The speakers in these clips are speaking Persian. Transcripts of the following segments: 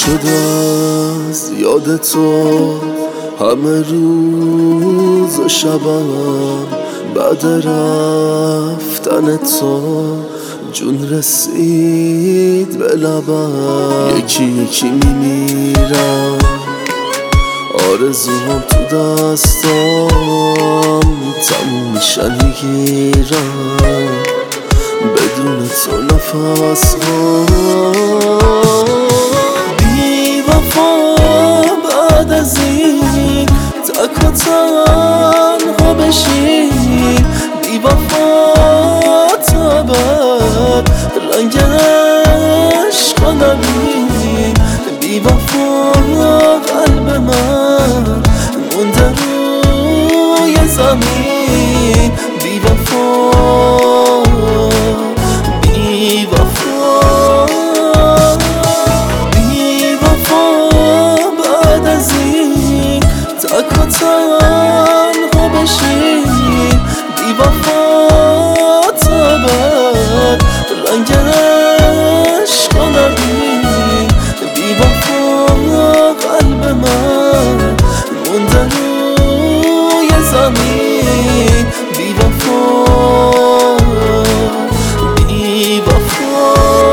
شده از یاد تو همه روز و شبم، بعد رفتن تو جون رسید به لبم. یکی یکی میمیرم، آرزوام تو دستام تموم میشن میگیرم، بدون تو نفس بی وفا بعد از این تک و تنها بشی، بی وفا تا بعد رنگ عشق نبین، بی وفا قلب من مونده روی زمین، بی وفا بی وفا بی وفا بعد از این تک و تنها بشی، بی وفا تا بعد رنگ عشق نبین، بی وفا قلب من مونده روی زمین، بی وفا بی وفا.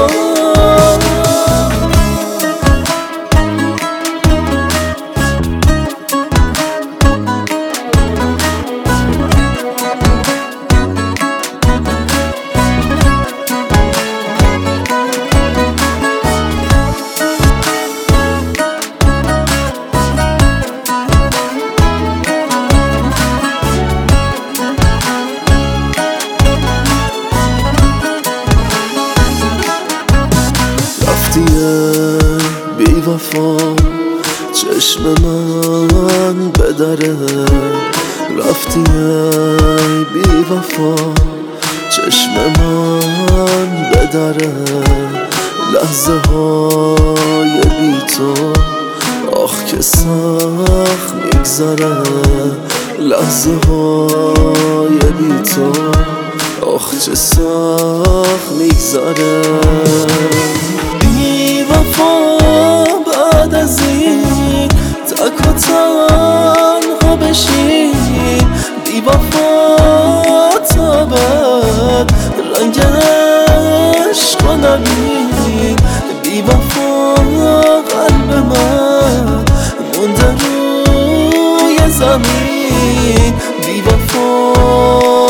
بی وفا چشم من به دره، رفتی بی وفا چشم من به دره، لحظه های بی تو آخ که سخت میگذره، لحظه های بی تو آخ چه سخت میگذره، بی وفا بعد از این تک و تنها بشی، بی وفا تا بعد رنگ عشق نبین، بی وفا قلب من مونده روی زمین، بی وفا